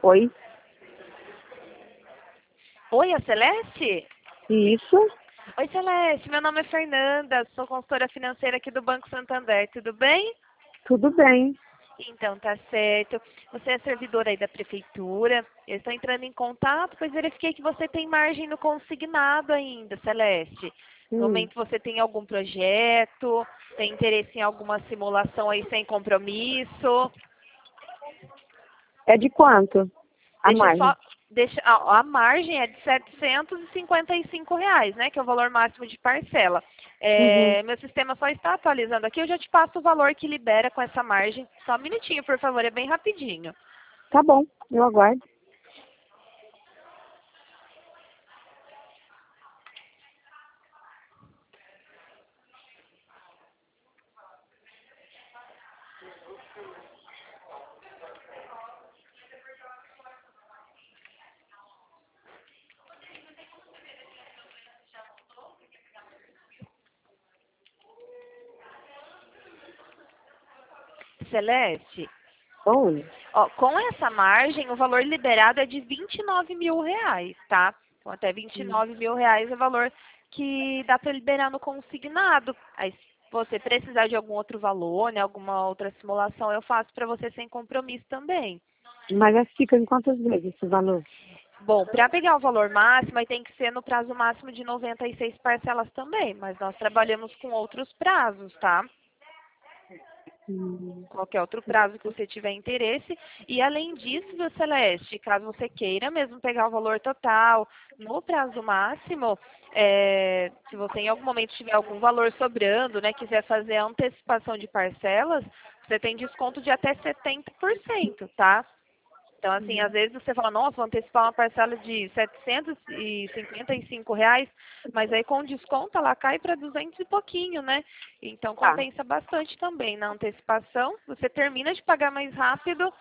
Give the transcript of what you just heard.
Oi, Oi, a Celeste? isso, Oi, Celeste, meu nome é Fernanda, sou consultora financeira aqui do Banco Santander, tudo bem? tudo bem. Então, tá certo. Você é servidora aí da prefeitura. Eu estou entrando em contato, pois verifiquei que você tem margem no consignado ainda, Celeste. No Hum, momento você tem algum projeto, tem interesse em alguma simulação aí sem compromisso? é de quanto a Deixa eu margem? só. A margem é de R$ 755, né? Que é o valor máximo de parcela. Uhum, Meu sistema só está atualizando aqui. Eu já te passo o valor que libera com essa margem. Só um minutinho, por favor, é bem rapidinho. tá bom, eu aguardo. Celeste, Oi, ó, com essa margem, o valor liberado é de R$ 29.000, tá? Então, até R$ 29.000 é o valor que dá para liberar no consignado. Aí, se você precisar de algum outro valor, né, alguma outra simulação, eu faço para você sem compromisso também. mas fica em quantas vezes esse valor? Bom, para pegar o valor máximo, aí tem que ser no prazo máximo de 96 parcelas também, mas nós trabalhamos com outros prazos, tá? Hum, Qualquer outro prazo que você tiver interesse. E além disso, viu, Celeste, caso você queira mesmo pegar o valor total no prazo máximo, se você em algum momento tiver algum valor sobrando, né, quiser fazer a antecipação de parcelas, você tem desconto de até 70%, tá? Então, assim, às vezes você fala, nossa, vou antecipar uma parcela de R$ 755, mas aí com desconto ela cai para 200 e pouquinho, né? Então, tá. compensa bastante também na antecipação. Você termina de pagar mais rápido